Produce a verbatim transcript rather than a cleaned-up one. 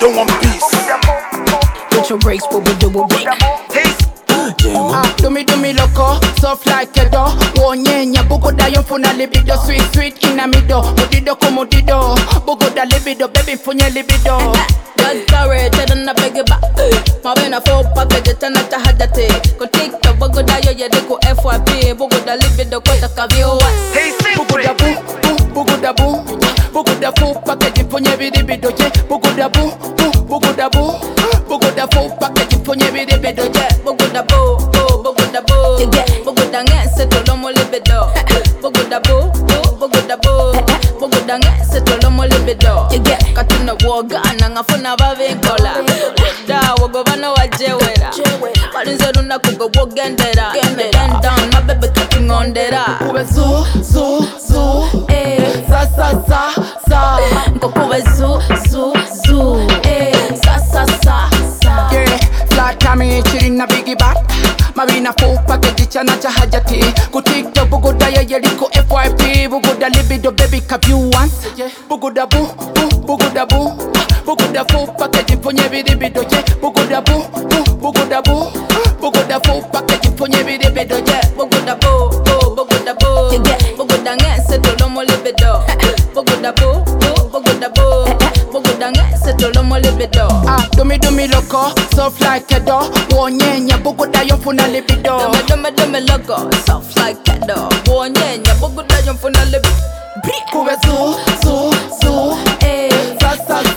don't want peace. Put your brakes, but we do a big. Ah, do me do me loco, soft like a door. Wonyenya bugo da yonfuna libido, sweet sweet in a middle. Mudido como dido, bugo da libido, baby funye libido. Just carry it and I beg it back. My man a full package and I had that take. Go take the bugo da yo ye go F Y P, bugo da libido kota kavio was. Hey, Bugo da boo, boo, bugo da boo. Bugo da full package funye libido, yeah. Bugo da boo, boo, bugo da boo. Bugo da full package funye libido, yeah. Bugo da boo, boo, bugo da boo. Bugo da ngese to lomo libido. Bugo da boo, boo, bugo da boo. Bugo da ngese to lomo libido. Katuna woga nangafuna bavinkola. Da wogo bana wajewera. Balinze luna kugo wogendera. Bend down, my baby cutting on dera. Kube zoo, zoo, zoo, eh. Sa, sa, sa, sa. Nkokube zoo, zoo, zoo. Eh, sa, sa, sa, sa. Yeah, flat tummy chilling na biggie back. Marina full package chana cha hajati. Kutikto bugo da ya yeliko F Y P. Bugo da libido baby cup you want. Bugo da boo, boo, bugo da boo. Bugo da full package ponye bidibido yeah. Bugo da boo, boo, bugo da boo. Bugo da full package ponye bidibido yeah. Bugo da boo, boo, bugo da boo. Bugo da ngese to lomo libido. Bugo da boo, boo, bugo da boo. Bugo da ngese to lomo libido. Ah, do me do me loco, soft like a door. Wonyenya bugo da yonfuna libido. Dome dome dome logo, soft like a dog. Wonyenya bugo da yonfuna libido. Kube zoo, zoo, zoo, Eh, sa sa